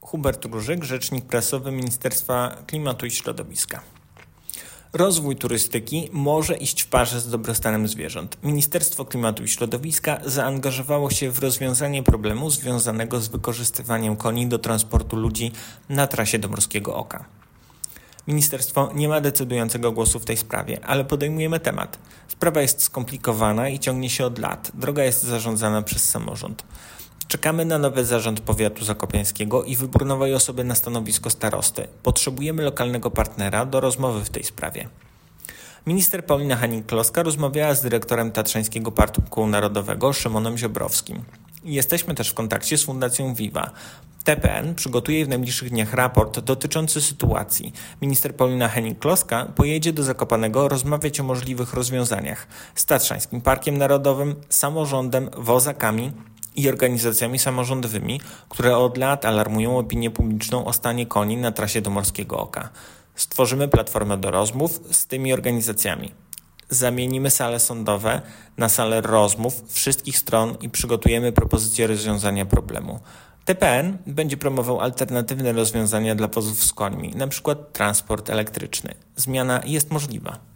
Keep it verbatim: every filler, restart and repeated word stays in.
Hubert Różyk, rzecznik prasowy Ministerstwa Klimatu i Środowiska. Rozwój turystyki może iść w parze z dobrostanem zwierząt. Ministerstwo Klimatu i Środowiska zaangażowało się w rozwiązanie problemu związanego z wykorzystywaniem koni do transportu ludzi na trasie do Morskiego Oka. Ministerstwo nie ma decydującego głosu w tej sprawie, ale podejmujemy temat. Sprawa jest skomplikowana i ciągnie się od lat. Droga jest zarządzana przez samorząd. Czekamy na nowy zarząd powiatu zakopiańskiego i wybór nowej osoby na stanowisko starosty. Potrzebujemy lokalnego partnera do rozmowy w tej sprawie. Minister Paulina Hennig-Kloska rozmawiała z dyrektorem Tatrzańskiego Parku Narodowego Szymonem Ziobrowskim. Jesteśmy też w kontakcie z Fundacją Viva. T P N przygotuje w najbliższych dniach raport dotyczący sytuacji. Minister Paulina Hennig-Kloska pojedzie do Zakopanego rozmawiać o możliwych rozwiązaniach z Tatrzańskim Parkiem Narodowym, samorządem, wozakami i organizacjami samorządowymi, które od lat alarmują opinię publiczną o stanie koni na trasie do Morskiego Oka. Stworzymy platformę do rozmów z tymi organizacjami. Zamienimy sale sądowe na salę rozmów wszystkich stron i przygotujemy propozycje rozwiązania problemu. T P N będzie promował alternatywne rozwiązania dla wozów z końmi, np. transport elektryczny. Zmiana jest możliwa.